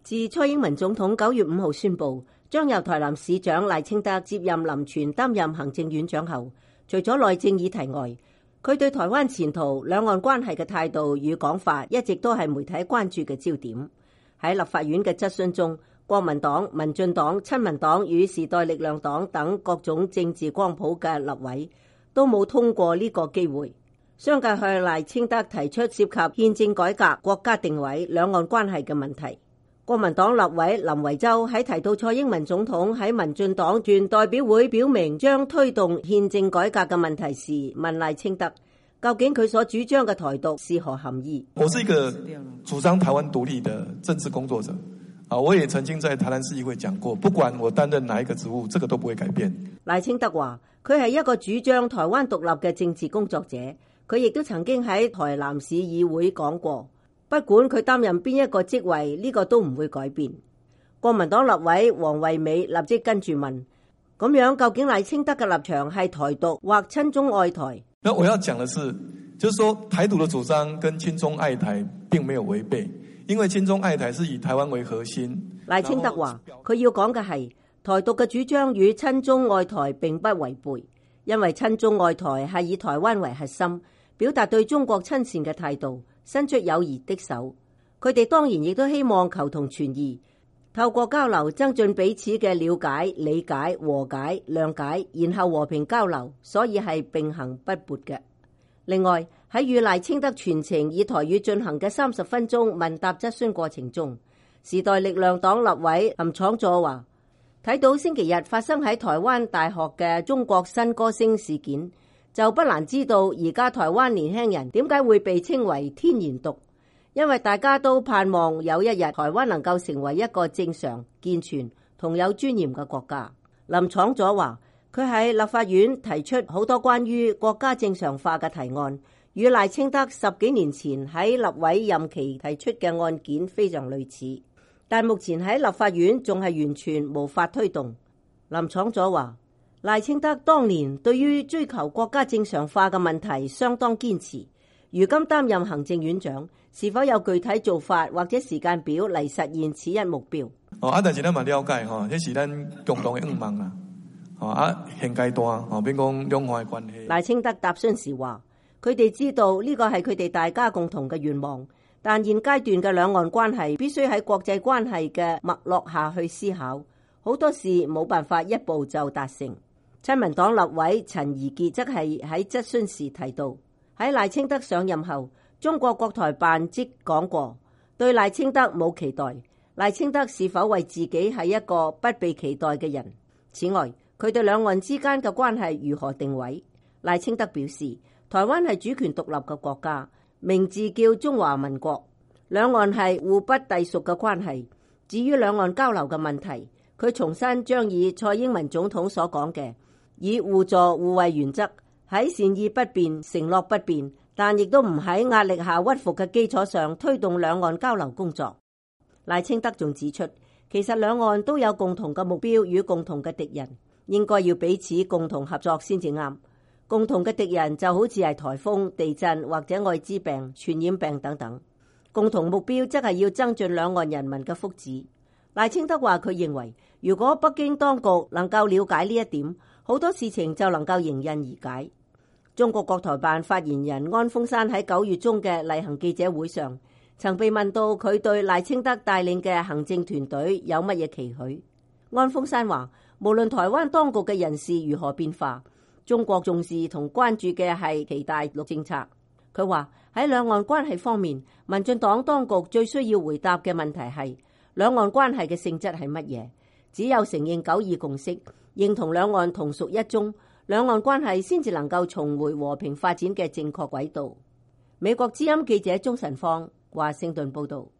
自蔡英文總統9月5號宣布將由台南市長賴清德接任林全擔任行政院長後，除咗內政議題外，佢對台灣前途、兩岸關係嘅態度與講法一直都係媒體關注嘅焦點。喺立法院嘅質詢中，國民黨、民進黨、親民黨與時代力量黨等各種政治光譜嘅立委都冇通過呢個機會。相繼向賴清德提出涉及憲政改革、國家定位、兩岸關係嘅問題。國民黨立委林維洲喺提到蔡英文總統喺民進黨團代表會表明將推動憲政改革嘅問題時，問賴清德究竟佢所主張嘅台獨是何含義？ 我是一個主張台灣獨立的政治工作者。我也曾經在台南市議會講過，不管我擔任哪一個職務，這個都不會改變。 賴清德話佢係一個主張台灣獨立嘅政治工作者，佢亦都曾經喺台南市議會講過，不管佢擔任邊一個職位，呢個都唔會改變。國民黨立委黃惠美立即跟住問，咁樣究竟賴清德嘅立場係台獨或親中愛台？ 那我要講的是，就是說台獨的主張跟親中愛台並沒有違背。因為親中愛台是以台灣為核心。 賴清德話佢要講嘅係台獨嘅主張與親中愛台並不違背，因為親中愛台係以台灣為核心，表達對中國親善嘅態度，伸出友誼的手。佢哋當然亦都希望求同存異，透過交流增進彼此嘅了解、理解、和解、諒解，然後和平交流，所以係並行不悖嘅。另外喺與賴清德全程以台語進行嘅30分鐘問答質詢過程中，時代力量黨立委林昶佐話睇到星期日發生喺台灣大學嘅中國新歌聲事件，就不難知道而家台灣年輕人點解會被稱為天然獨，因為大家都盼望有一日台灣能夠成為一個正常、健全同有尊嚴嘅國家。林昶佐話佢喺立法院提出好多關於國家正常化嘅提案，與賴清德10幾年前喺立委任期提出嘅案件非常類似，但目前喺立法院仲係完全無法推動。林昶佐話賴清德當年對於追求國家正常化嘅問題相當堅持，如今擔任行政院長，是否有具體做法或者時間表嚟實現此一目標？ 但是咱嘛了解這是咱共同嘅願望現階段比如講兩岸嘅關係。賴清德答詢時話佢哋知道呢個係佢哋大家共同嘅願望，但現階段嘅兩岸關係必須喺國際關係嘅脈絡下去思考，好多事冇辦法一步就達成。親民黨立委陳怡傑則係喺質詢時提到，喺賴清德上任後，中國國台辦即講過對賴清德冇期待，賴清德是否為自己係一個不被期待嘅人？此外，佢對兩岸之間嘅關係如何定位？賴清德表示，台灣係主權獨立嘅國家，名字叫中華民國，兩岸係互不隸屬嘅關係。至於兩岸交流嘅問題，佢重申將以蔡英文總統所講嘅以互助互惠原則，喺善意不變、承諾不變，但亦都唔喺壓力下屈服嘅基礎上推動兩岸交流工作。賴清德仲指出，其實兩岸都有共同嘅目標與共同嘅敵人，應該要彼此共同合作先至啱。共同嘅敵人就好似係颱風、地震或者愛滋病、傳染病等等，共同目標則係要增進兩岸人民嘅福祉。賴清德話佢認為，如果北京當局能夠了解呢一點，好多事情就能夠迎刃而解。中國國台辦發言人安峰山喺9月中嘅例行記者會上，曾被問到佢對賴清德帶領嘅行政團隊有乜嘢期許。安峰山話，無論台灣當局嘅人事如何變化，中國重視同關注嘅係其大陸政策。佢話喺兩岸關係方面，民進黨當局最需要回答嘅問題係兩岸關係嘅性質係乜嘢？只有承認9·2共識，認同兩岸同屬一中，兩岸關係先至能夠重回和平發展嘅正確軌道。美國之音記者鍾晨芳華盛頓報道。